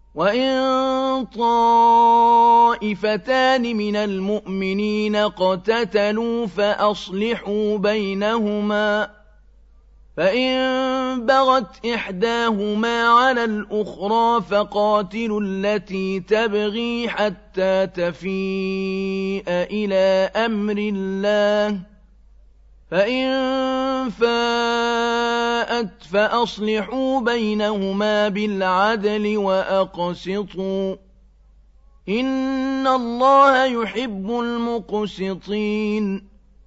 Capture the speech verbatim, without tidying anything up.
وَإِن طَائِفَتَانِ مِنَ الْمُؤْمِنِينَ اقْتَتَلُوا فَأَصْلِحُوا بَيْنَهُمَا ۖ فَإِن بَغَتْ إِحْدَاهُمَا عَلَى الْأُخْرَىٰ فَقَاتِلُوا الَّتِي تَبْغِي حَتَّىٰ تَفِيءَ إِلَىٰ أَمْرِ اللَّهِ ۚ فَإِن فَاءَتْ فَأَصْلِحُوا بَيْنَهُمَا بِالْعَدْلِ وَأَقْسِطُوا ۖ إِنَّ اللَّهَ يُحِبُّ الْمُقْسِطِينَ